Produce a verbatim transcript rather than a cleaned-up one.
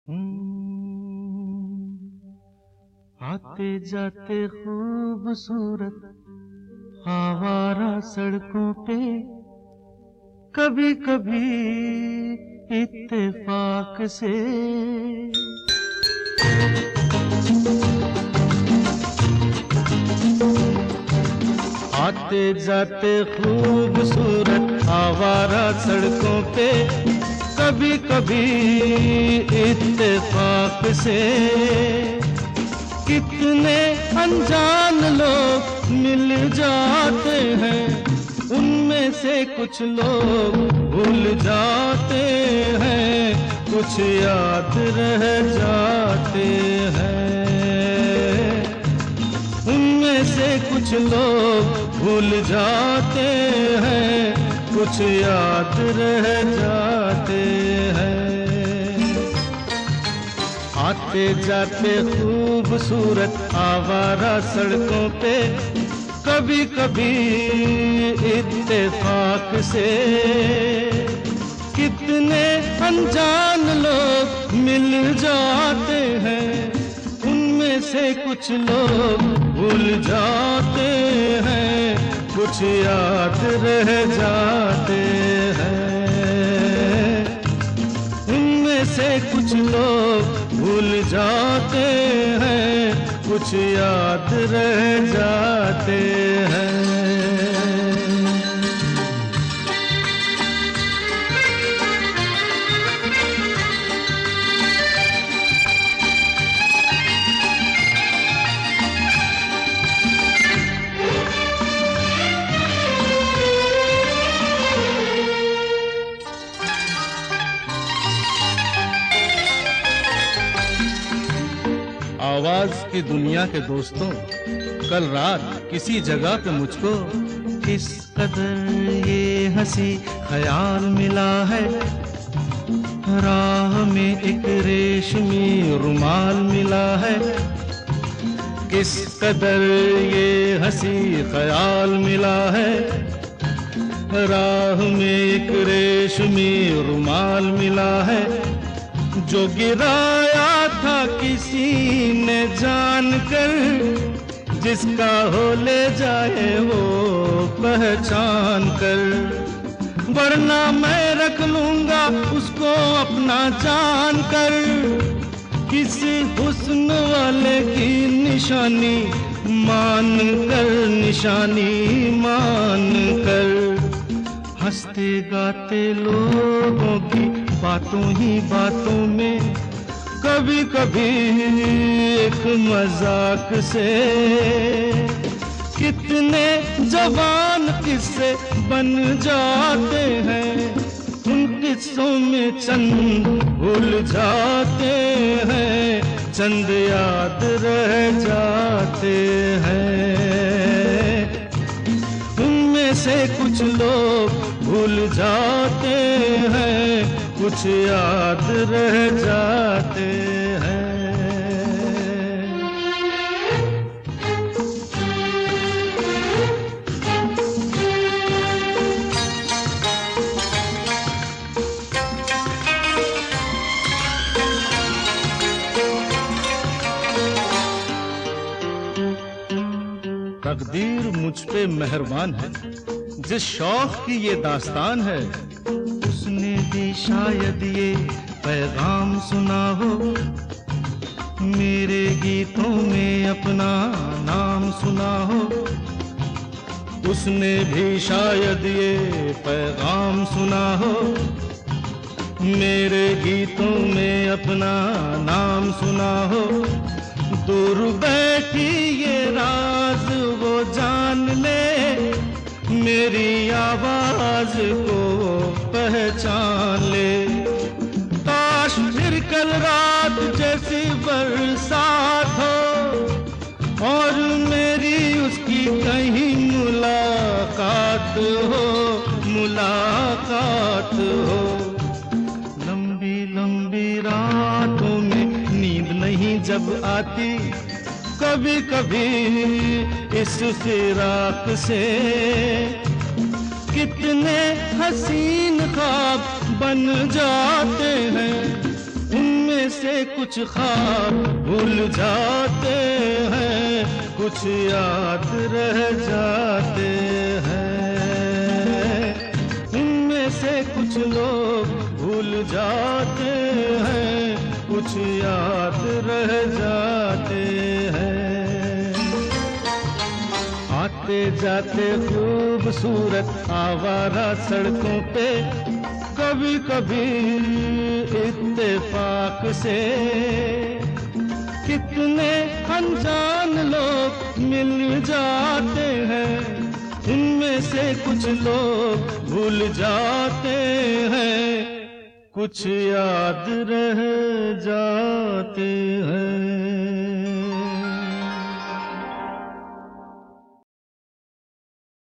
हम्म, आते जाते खूबसूरत आवारा सड़कों पे कभी कभी इत्तेफाक से आते जाते खूबसूरत आवारा सड़कों पे कभी कभी इत्तेफाक से कितने अनजान लोग मिल जाते हैं, उनमें से कुछ लोग भूल जाते हैं, कुछ याद रह जाते हैं। उनमें से कुछ लोग भूल जाते हैं, कुछ याद रह जाते हैं। आते जाते खूबसूरत आवारा सड़कों पे कभी कभी इत्तेफाक से कितने अनजान लोग मिल जाते हैं, उनमें से कुछ लोग भूल जाते हैं, कुछ याद रह जाते हैं। उनमें से कुछ लोग भूल जाते हैं, कुछ याद रह जाते हैं। आवाज की दुनिया के दोस्तों, कल रात किसी जगह पे मुझको किस कदर ये हंसी ख्याल मिला है, राह में एक रेशमी रुमाल मिला है। किस कदर ये हंसी ख्याल मिला है, राह में एक रेशमी रुमाल मिला है। जो गिराया था किसी ने जानकर, जिसका हो ले जाए वो पहचान कर, वरना मैं रख लूंगा उसको अपना जान कर। किसी हुस्न वाले की निशानी मान कर, निशानी मान कर, हंसते गाते लोगों की बातों ही बातों में कभी कभी एक मजाक से कितने जवान किस्से बन जाते हैं। उन किस्सों में चंद भूल जाते हैं, चंद याद रह जाते हैं। उनमें से कुछ लोग भूल जाते हैं, कुछ याद रह जाते हैं। तकदीर मुझ पे मेहरबान है, जिस शौक की ये दास्तान है, उसने भी शायद ये पैगाम सुना हो, मेरे गीतों में अपना नाम सुना हो। उसने भी शायद ये पैगाम सुना हो, मेरे गीतों में अपना नाम सुना हो। दूर बैठी ये राज वो जान ले, मेरी आवाज को पहचान ले। काश फिर कल रात जैसी बरसात हो और मेरी उसकी कहीं मुलाकात हो, मुलाकात हो। लंबी लंबी रातों में नींद नहीं जब आती, कभी कभी इस फिराक से कितने हसीन ख्वाब बन जाते हैं। उनमें से कुछ ख्वाब भूल जाते हैं, कुछ याद रह जाते हैं। उनमें से कुछ लोग भूल जाते हैं, कुछ याद रह जाते हैं। आते जाते खूबसूरत आवारा सड़कों पे कभी कभी इत्तेफाक से कितने अनजान लोग मिल जाते हैं। उनमें से कुछ लोग भूल जाते हैं, कुछ याद रह जाते हैं।